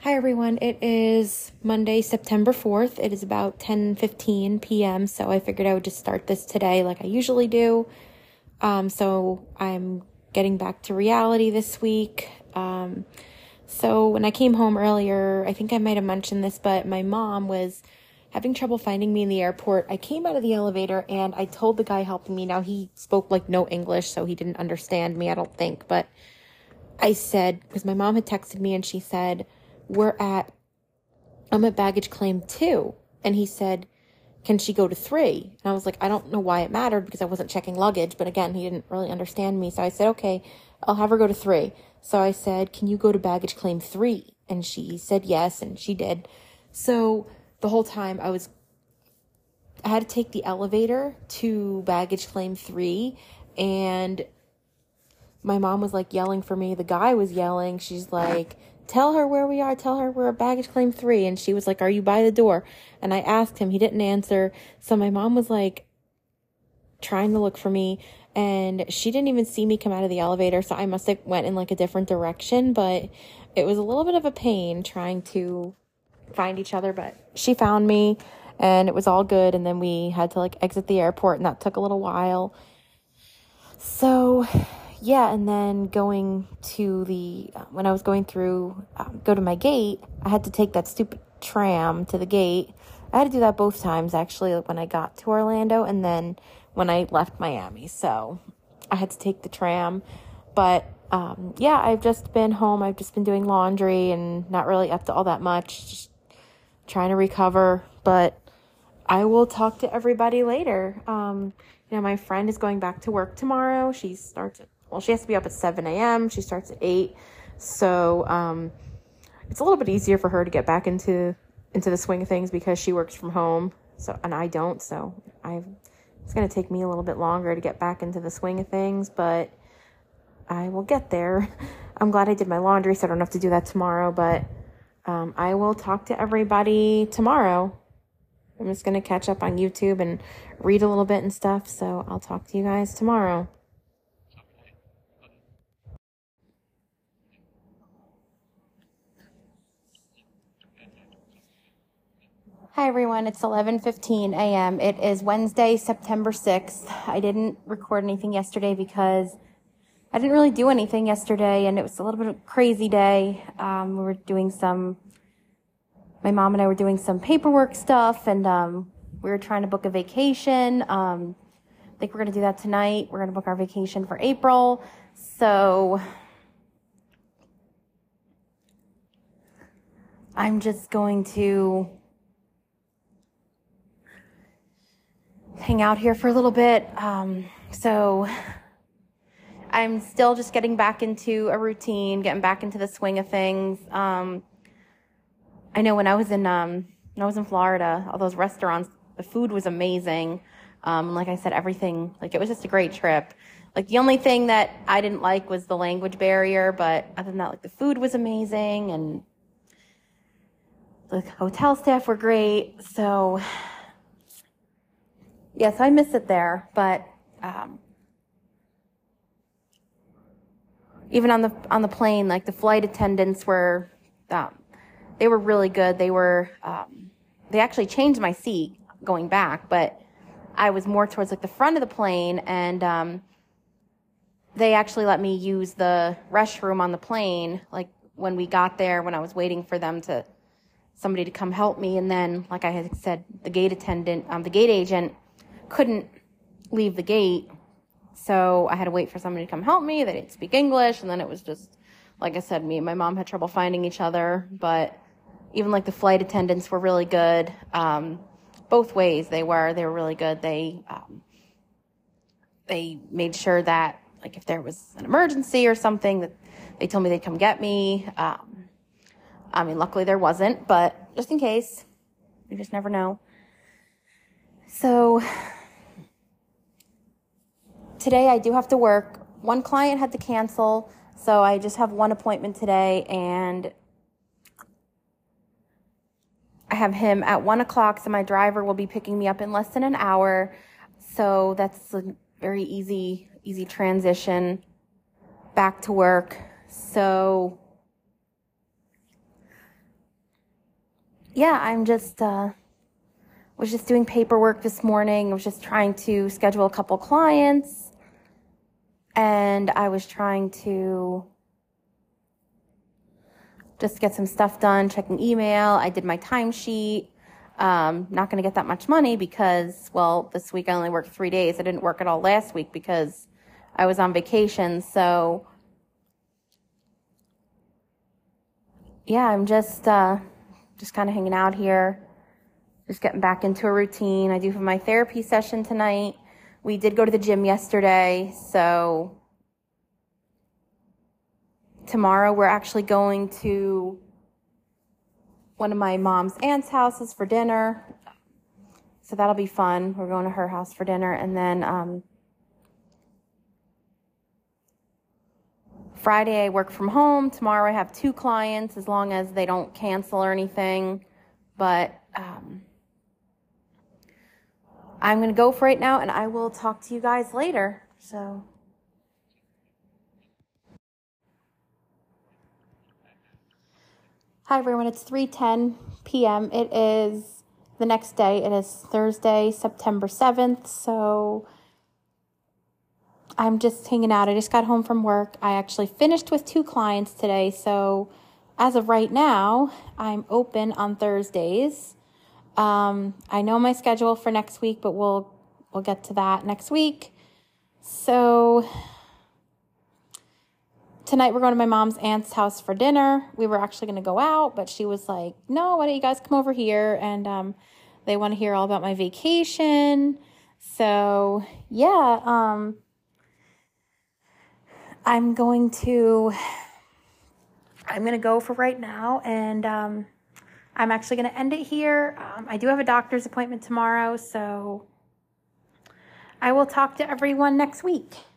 Hi everyone, it is Monday, September 4th. It is about 10:15 p.m., so I figured I would just start this today like I usually do. So I'm getting back to reality this week. So when I came home earlier, I think I might have mentioned this, but my mom was having trouble finding me in the airport. I came out of the elevator and I told the guy helping me. Now he spoke like no English, so he didn't understand me, I don't think, but I said, because my mom had texted me and she said, I'm at baggage claim 2. And he said, can she go to 3? And I was like, I don't know why it mattered because I wasn't checking luggage. But again, he didn't really understand me. So I said, okay, I'll have her go to 3. So I said, can you go to baggage claim 3? And she said yes, and she did. So the whole time I had to take the elevator to baggage claim 3, and my mom was like yelling for me. The guy was yelling. She's like, tell her where we are. Tell her we're at baggage claim 3. And she was like, are you by the door? And I asked him. He didn't answer. So my mom was like trying to look for me, and she didn't even see me come out of the elevator. So I must have went in like a different direction, but it was a little bit of a pain trying to find each other, but she found me and it was all good. And then we had to like exit the airport, and that took a little while. So yeah, and then going to when I was going through, go to my gate, I had to take that stupid tram to the gate. I had to do that both times, actually, when I got to Orlando and then when I left Miami. So I had to take the tram. But yeah, I've just been home. I've just been doing laundry and not really up to all that much, just trying to recover. But I will talk to everybody later. My friend is going back to work tomorrow. She has to be up at 7 a.m. She starts at 8. So it's a little bit easier for her to get back into the swing of things because she works from home. And I don't. So it's going to take me a little bit longer to get back into the swing of things, but I will get there. I'm glad I did my laundry, so I don't have to do that tomorrow. But I will talk to everybody tomorrow. I'm just going to catch up on YouTube and read a little bit and stuff. So I'll talk to you guys tomorrow. Hi everyone, it's 11:15 a.m. It is Wednesday, September 6th. I didn't record anything yesterday because I didn't really do anything yesterday, and it was a little bit of a crazy day. My mom and I were doing some paperwork stuff, and we were trying to book a vacation. I think we're going to do that tonight. We're going to book our vacation for April. So I'm just going to hang out here for a little bit. So I'm still just getting back into a routine, getting back into the swing of things. I know when I was in Florida, all those restaurants, the food was amazing. Like I said, everything, like it was just a great trip. Like the only thing that I didn't like was the language barrier, but other than that, like the food was amazing and the hotel staff were great. So yes, I miss it there, but even on the plane, like the flight attendants were, they were really good. They actually changed my seat going back, but I was more towards like the front of the plane, and they actually let me use the restroom on the plane, like when we got there, when I was waiting for somebody to come help me. And then, like I had said, the gate agent couldn't leave the gate, so I had to wait for somebody to come help me. They didn't speak English, and then it was just, like I said, me and my mom had trouble finding each other. But even like the flight attendants were really good. Both ways they were really good. They made sure that like if there was an emergency or something, that they told me they'd come get me. Luckily there wasn't, but just in case, you just never know. So today I do have to work. One client had to cancel, so I just have one appointment today, and I have him at 1:00, so my driver will be picking me up in less than an hour. So that's a very easy transition back to work. So yeah, I'm just, was just doing paperwork this morning. I was just trying to schedule a couple clients, and I was trying to just get some stuff done, checking email. I did my timesheet. Not going to get that much money because, well, this week I only worked 3 days. I didn't work at all last week because I was on vacation. So yeah, I'm just kind of hanging out here, just getting back into a routine. I do have my therapy session tonight. We did go to the gym yesterday, so tomorrow we're actually going to one of my mom's aunt's houses for dinner. So that'll be fun. We're going to her house for dinner. And then Friday I work from home. Tomorrow I have 2 clients, as long as they don't cancel or anything. But I'm going to go for right now, and I will talk to you guys later. So hi everyone, it's 3:10 p.m. It is the next day. It is Thursday, September 7th. So I'm just hanging out. I just got home from work. I actually finished with 2 clients today. So as of right now, I'm open on Thursdays. I know my schedule for next week, but we'll get to that next week. So tonight we're going to my mom's aunt's house for dinner. We were actually going to go out, but she was like, no, why don't you guys come over here? And they want to hear all about my vacation. So yeah, I'm going to go for right now, and I'm actually going to end it here. I do have a doctor's appointment tomorrow, so I will talk to everyone next week.